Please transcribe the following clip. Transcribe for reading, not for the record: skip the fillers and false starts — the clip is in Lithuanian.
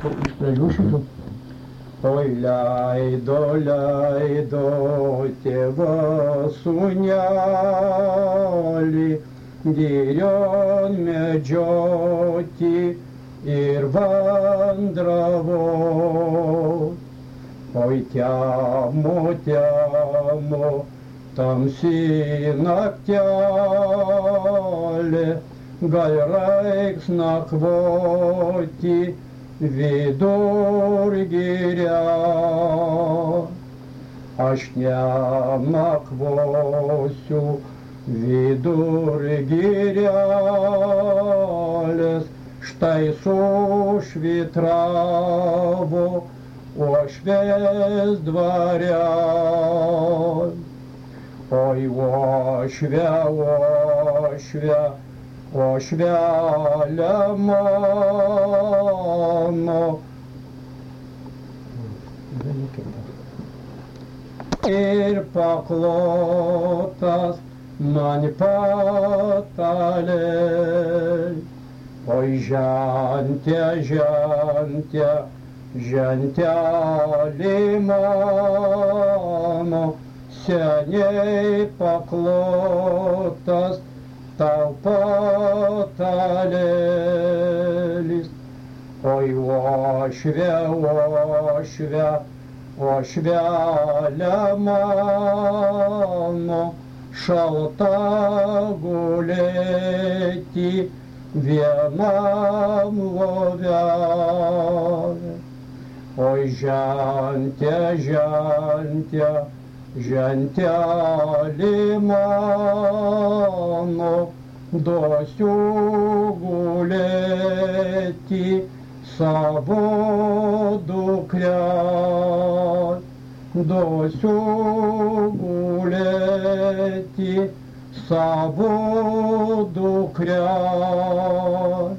Oi, leido tėvą sūnelį, girion medžioti ir vandravo. Oi, temo, tamsi naktelė, gal reiks nakvoti vidur giria. Aš nenakvosiu vidur girelės, štai sušvitravo uošvės dvare. Oi, uošvelė mano, ir paklotas man patalė. Oi, žentelį mano, seniai paklotas tau patalėlis. Oi, uošvelė mano, šalta gulėti vienam love. Oi, žentelį mano, duosiu gulėti savo dukrę. Duosiu gulėti savo dukrę.